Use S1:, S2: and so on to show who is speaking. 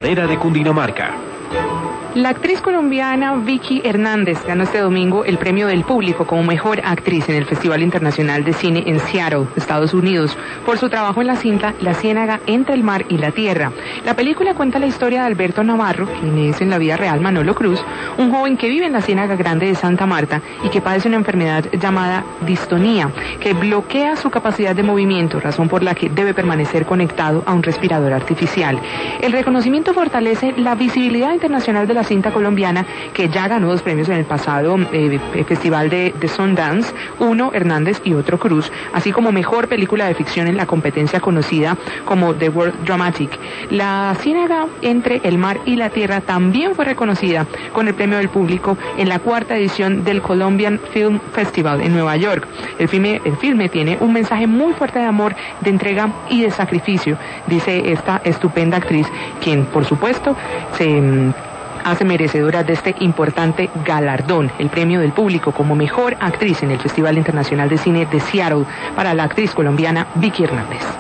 S1: Era de Cundinamarca.
S2: La actriz colombiana Vicky Hernández ganó este domingo el premio del público como mejor actriz en el Festival Internacional de Cine en Seattle, Estados Unidos, por su trabajo en la cinta La ciénaga entre el mar y la tierra. La película cuenta la historia de Alberto Navarro, quien es en la vida real Manolo Cruz, un joven que vive en la Ciénaga Grande de Santa Marta y que padece una enfermedad llamada distonía, que bloquea su capacidad de movimiento, razón por la que debe permanecer conectado a un respirador artificial. El reconocimiento fortalece la visibilidad internacional de la cinta colombiana, que ya ganó 2 premios en el pasado festival de Sundance, uno Hernández y otro Cruz, así como mejor película de ficción en la competencia conocida como The World Dramatic. La ciénaga entre el mar y la tierra también fue reconocida con el premio del público en la 4ª edición del Colombian Film Festival en Nueva York. El filme tiene un mensaje muy fuerte de amor, de entrega y de sacrificio, dice esta estupenda actriz, quien por supuesto se hace merecedora de este importante galardón, el premio del público como mejor actriz en el Festival Internacional de Cine de Seattle para la actriz colombiana Vicky Hernández.